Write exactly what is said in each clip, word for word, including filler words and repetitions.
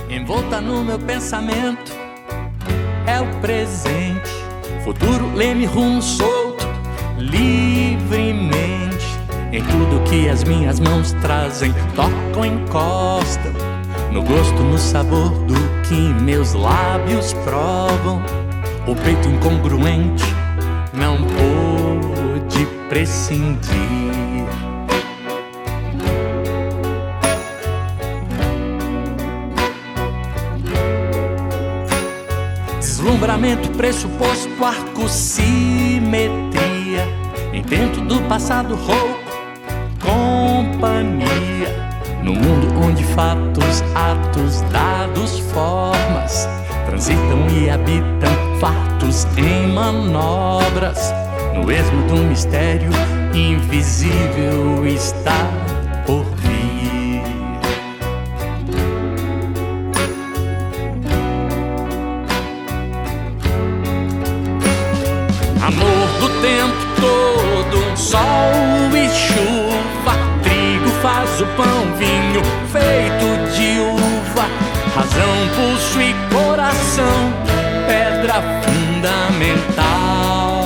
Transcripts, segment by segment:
envolta no meu pensamento, é o presente. Futuro leme rumo solto, livremente. Em tudo que as minhas mãos trazem, tocam, encostam, no gosto, no sabor do que meus lábios provam. O peito incongruente não pôde prescindir. Deslumbramento, pressuposto, arco, simetria. Intento do passado rouco, companhia. No mundo onde fatos, atos, dados, formas transitam e habitam fartos em manobras. No esmo do mistério invisível está por vir. Amor do tempo todo, um sol e chuva. Trigo faz o pão, vinho feito de uva. Razão, pulso e coração, pedra fundamental.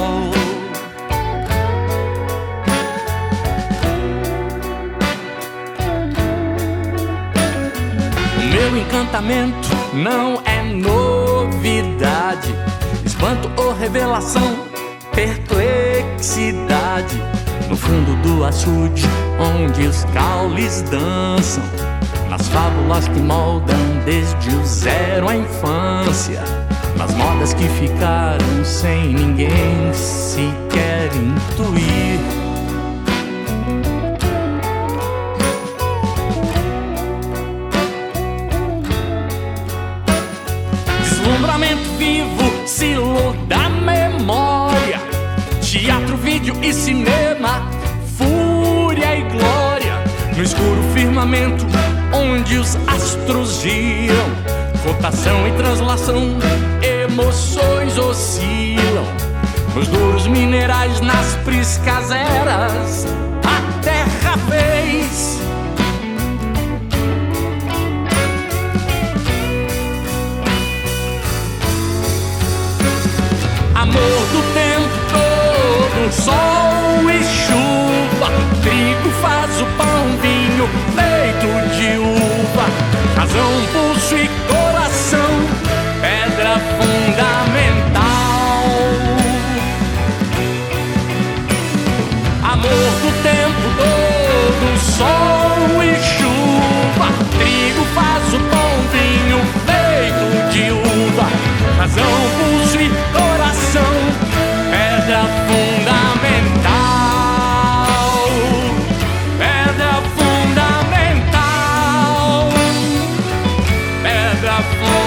O meu encantamento não é novidade, espanto ou revelação, perplexidade. No fundo do açude, onde os caules dançam, nas fábulas que moldam desde o zero a infância, nas modas que ficaram sem ninguém sequer intuir. Deslumbramento vivo, silo da memória. Teatro, vídeo e cinema, fúria e glória. No escuro firmamento, onde os astros giram, rotação e translação, emoções oscilam. Nos duros minerais, nas priscas eras, a terra fez. Amor do tempo todo, sol e chuva. Trigo faz o pão, vinho feito de uva. Razão, pulso e coração, pedra fundamental. Amor do tempo todo, sol e chuva. Trigo faz o pão, vinho feito de uva. Razão, pulso e coração, pedra fundamental. Pedra fundamental. Pedra fundamental.